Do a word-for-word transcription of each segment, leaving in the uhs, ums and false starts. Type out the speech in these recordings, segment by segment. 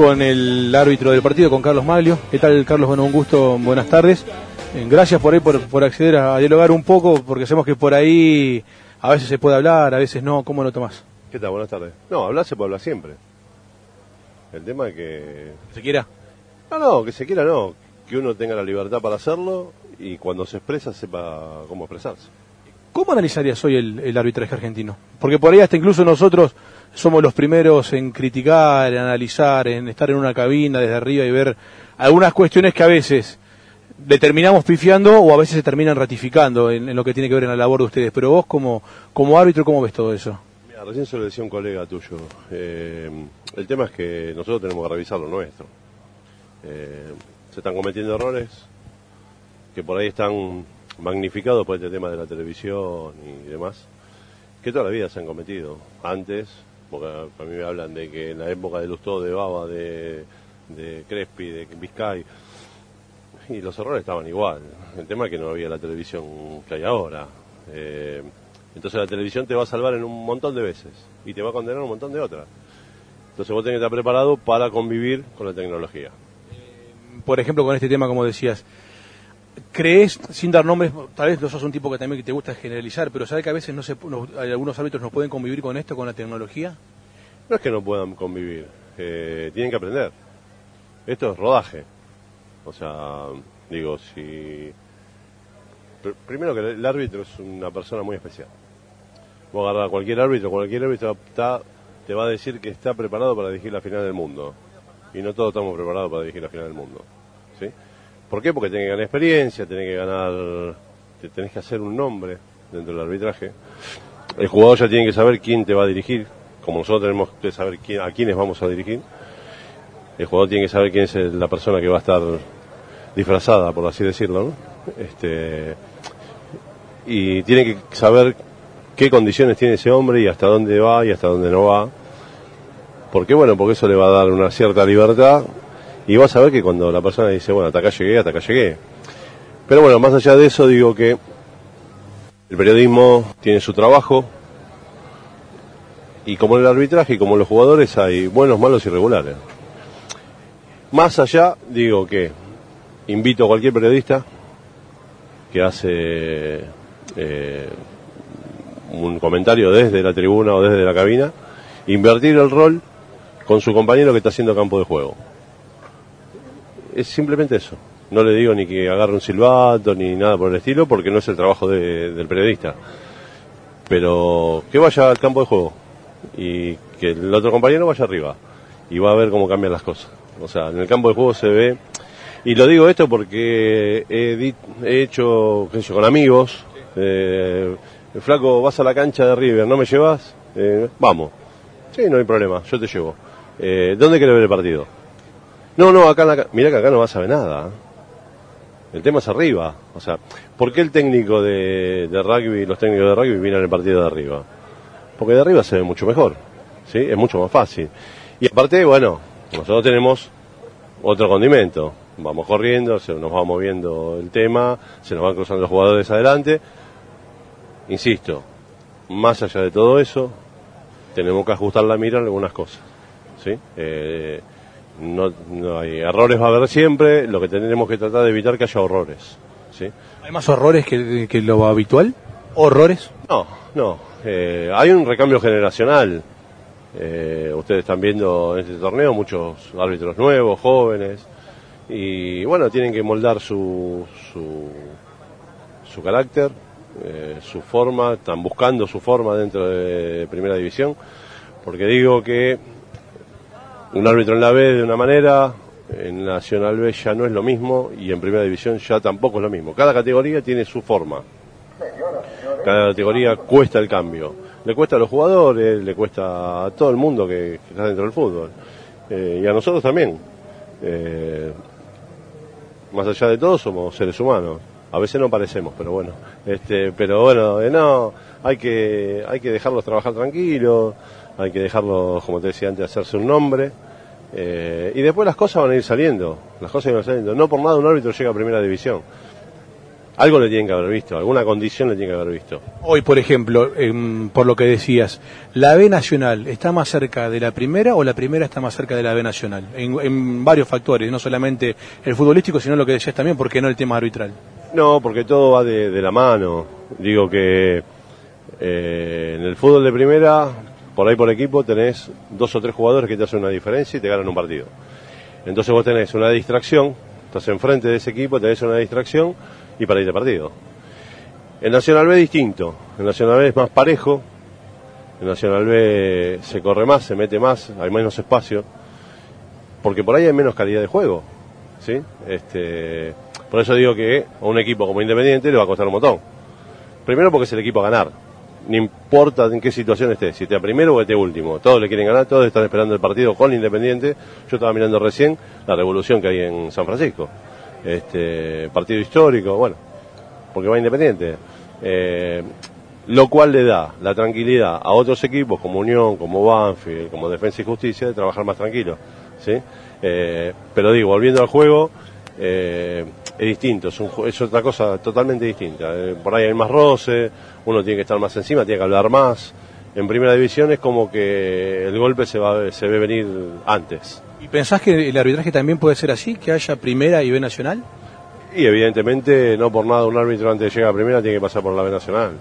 con el árbitro del partido, con Carlos Maglio. ¿Qué tal, Carlos? Bueno, un gusto, buenas tardes. Gracias por ahí, por, por acceder a dialogar un poco, porque sabemos que por ahí a veces se puede hablar, a veces no. ¿Cómo lo tomás? ¿Qué tal? Buenas tardes. No, hablar se puede hablar siempre. El tema es que... ¿Se quiera? No, no, que se quiera no. Que uno tenga la libertad para hacerlo y cuando se expresa sepa cómo expresarse. ¿Cómo analizarías hoy el, el arbitraje argentino? Porque por ahí hasta incluso nosotros somos los primeros en criticar, en analizar, en estar en una cabina desde arriba y ver algunas cuestiones que a veces le terminamos pifiando o a veces se terminan ratificando en, en lo que tiene que ver en la labor de ustedes. Pero vos como, como árbitro, ¿cómo ves todo eso? Mira, recién se lo decía un colega tuyo. Eh, el tema es que nosotros tenemos que revisar lo nuestro. Eh, se están cometiendo errores que por ahí están magnificados por este tema de la televisión y demás, que toda la vida se han cometido. Antes, porque a mí me hablan de que en la época de Lustó, de Baba, de, de Crespi, de Vizcay, y los errores estaban igual. El tema es que no había la televisión que hay ahora. Eh, entonces la televisión te va a salvar en un montón de veces y te va a condenar un montón de otras. Entonces vos tenés que estar preparado para convivir con la tecnología. Por ejemplo, con este tema, como decías, ¿crees, sin dar nombres, tal vez vos sos un tipo que también que te gusta generalizar, pero sabes que a veces no se, no, algunos árbitros no pueden convivir con esto, con la tecnología? No es que no puedan convivir, eh, tienen que aprender. Esto es rodaje. O sea, digo, si... Pr- primero que el árbitro es una persona muy especial. Vos agarrás a cualquier árbitro, cualquier árbitro está, te va a decir que está preparado para dirigir la final del mundo. Y no todos estamos preparados para dirigir la final del mundo. ¿Sí? ¿Por qué? Porque tenés que ganar experiencia, tenés que ganar, te tenés que hacer un nombre dentro del arbitraje. El jugador ya tiene que saber quién te va a dirigir, como nosotros tenemos que saber quién, a quiénes vamos a dirigir. El jugador tiene que saber quién es la persona que va a estar disfrazada, por así decirlo, ¿no? Este, y tiene que saber qué condiciones tiene ese hombre y hasta dónde va y hasta dónde no va. ¿Por qué? Bueno, porque eso le va a dar una cierta libertad. Y vas a ver que cuando la persona dice, bueno, hasta acá llegué, hasta acá llegué. Pero bueno, más allá de eso, digo que el periodismo tiene su trabajo. Y como en el arbitraje y como en los jugadores hay buenos, malos y regulares. Más allá, digo que invito a cualquier periodista que hace eh, un comentario desde la tribuna o desde la cabina, invertir el rol con su compañero que está haciendo campo de juego. Es simplemente eso. No le digo ni que agarre un silbato ni nada por el estilo, porque no es el trabajo de, del periodista. Pero que vaya al campo de juego y que el otro compañero vaya arriba y va a ver cómo cambian las cosas. O sea, en el campo de juego se ve, y lo digo esto porque he, di, he hecho, qué sé yo, con amigos, eh, flaco, vas a la cancha de River, ¿no me llevas? Eh, vamos. Sí, no hay problema, yo te llevo. Eh, ¿Dónde querés ver el partido? No, no, acá en la... Mirá que acá no vas a ver nada. El tema es arriba. O sea, ¿por qué el técnico de, de rugby, los técnicos de rugby vienen al partido de arriba? Porque de arriba se ve mucho mejor, ¿sí? Es mucho más fácil. Y aparte, bueno, nosotros tenemos otro condimento. Vamos corriendo, se nos va moviendo el tema, se nos van cruzando los jugadores adelante. Insisto, más allá de todo eso, tenemos que ajustar la mira en algunas cosas, ¿sí? Eh, no, no hay errores, va a haber siempre. Lo que tenemos que tratar de evitar que haya horrores, ¿sí? ¿Hay más horrores que, que lo habitual? ¿Horrores? No, no. Eh, hay un recambio generacional. Eh, ustedes están viendo en este torneo muchos árbitros nuevos, jóvenes, y bueno, tienen que moldar su su, su carácter, eh, su forma. Están buscando su forma dentro de Primera División, porque digo que un árbitro en la B de una manera, en Nacional B ya no es lo mismo, y en Primera División ya tampoco es lo mismo. Cada categoría tiene su forma. Cada categoría cuesta el cambio. Le cuesta a los jugadores, le cuesta a todo el mundo que, que está dentro del fútbol. Eh, y a nosotros también. Eh, más allá de todo somos seres humanos. A veces no parecemos, pero bueno. Este, pero bueno, eh, no, hay que, hay que dejarlos trabajar tranquilos, hay que dejarlos, como te decía antes, hacerse un nombre. Eh, y después las cosas van a ir saliendo. Las cosas van a ir saliendo. No por nada un árbitro llega a Primera División. algo le tienen que haber visto, alguna condición le tienen que haber visto. Hoy, por ejemplo, eh, por lo que decías, ¿la B Nacional está más cerca de la primera o la primera está más cerca de la B Nacional? En, en varios factores, no solamente el futbolístico, sino lo que decías también, ¿por qué no el tema arbitral? No, porque todo va de, de la mano. Digo que eh, en el fútbol de primera, por ahí por equipo, tenés dos o tres jugadores que te hacen una diferencia y te ganan un partido. Entonces vos tenés una distracción, estás enfrente de ese equipo, tenés una distracción y perdiste el partido. El Nacional B es distinto, el Nacional B es más parejo, el Nacional B se corre más, se mete más, hay menos espacio, porque por ahí hay menos calidad de juego, ¿sí? Este, por eso digo que a un equipo como Independiente le va a costar un montón. Primero porque es el equipo a ganar, no importa en qué situación esté, si esté primero o esté último, todos le quieren ganar, todos están esperando el partido con Independiente. Yo estaba mirando recién la revolución que hay en San Francisco, este partido histórico, bueno, porque va Independiente, eh, lo cual le da la tranquilidad a otros equipos como Unión, como Banfield, como Defensa y Justicia de trabajar más tranquilo, ¿sí? Eh, pero digo, volviendo al juego, eh, es distinto, es, un, es otra cosa totalmente distinta. Eh, por ahí hay más roce, uno tiene que estar más encima, tiene que hablar más. En primera división es como que el golpe se va, se ve venir antes. ¿Y pensás que el arbitraje también puede ser así, que haya primera y B Nacional? Y evidentemente no por nada un árbitro antes de llegar a primera tiene que pasar por la B Nacional.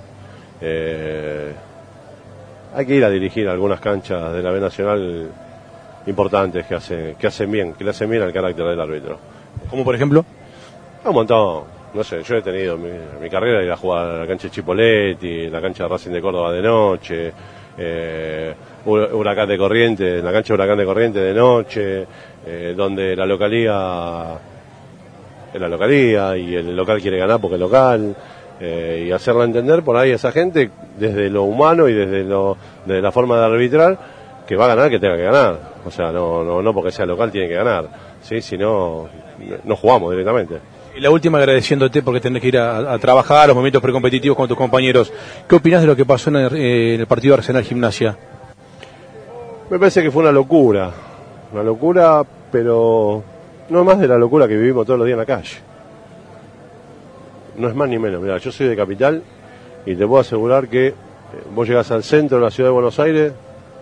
Eh, hay que ir a dirigir algunas canchas de la B Nacional importantes que hacen, que hacen bien, que le hacen bien al carácter del árbitro. ¿Como por ejemplo? Un montón, no sé, yo he tenido mi, mi carrera ir a jugar a la cancha de Chipoletti, la cancha de Racing de Córdoba de noche, eh, Huracán de Corrientes, la cancha de Huracán de Corrientes de noche, eh, donde la localía es la localía y el local quiere ganar porque es local, eh, y hacerla entender por ahí a esa gente desde lo humano y desde, lo, desde la forma de arbitrar, que va a ganar, que tenga que ganar. O sea, no, no, no porque sea local tiene que ganar, ¿sí? Si no, no jugamos directamente. Y la última, agradeciéndote porque tenés que ir a, a trabajar los momentos precompetitivos con tus compañeros. ¿Qué opinás de lo que pasó en el, eh, en el partido Arsenal Gimnasia? Me parece que fue una locura, una locura, pero no más de la locura que vivimos todos los días en la calle. No es más ni menos. Mirá, yo soy de Capital y te puedo asegurar que eh, vos llegás al centro de la ciudad de Buenos Aires,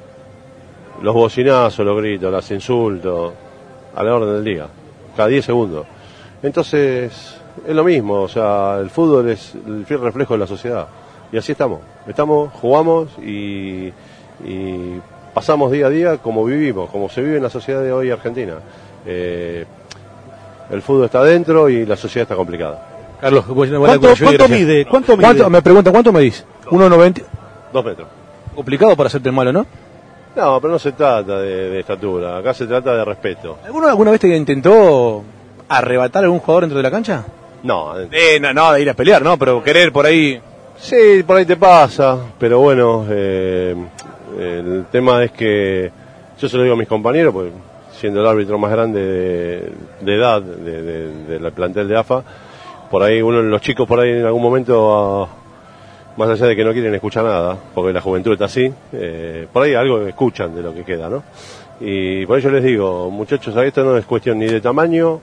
los bocinazos, los gritos, los insultos, a la orden del día, cada diez segundos. Entonces, es lo mismo, o sea, el fútbol es el fiel reflejo de la sociedad. Y así estamos, estamos, jugamos y, y pasamos día a día como vivimos, como se vive en la sociedad de hoy argentina. Eh, el fútbol está adentro y la sociedad está complicada. Carlos, ¿cuánto, ¿cuánto mide? ¿Cuánto mide? ¿Cuánto, me preguntan, ¿cuánto medís? uno noventa. Dos metros. Complicado para hacerte el malo, ¿no? No, pero no se trata de, de estatura, acá se trata de respeto. ¿Alguno alguna vez te intentó arrebatar a algún jugador dentro de la cancha? No, eh, no, no, de ir a pelear, ¿no? Pero querer por ahí... Sí, por ahí te pasa, pero bueno, eh, el tema es que yo se lo digo a mis compañeros, pues siendo el árbitro más grande de, de edad de, de, de la plantel de A F A, por ahí uno, los chicos por ahí en algún momento, uh, más allá de que no quieren escuchar nada, porque la juventud está así, eh, por ahí algo escuchan de lo que queda, ¿no? Y por ello les digo, muchachos, esto no es cuestión ni de tamaño,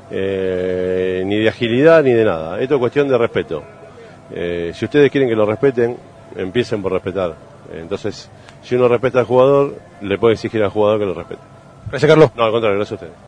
eh, ni de agilidad, ni de nada, esto es cuestión de respeto. Eh, si ustedes quieren que lo respeten, empiecen por respetar. Entonces, si uno respeta al jugador, le puede exigir al jugador que lo respete. Gracias, Carlos. No, al contrario, gracias a ustedes.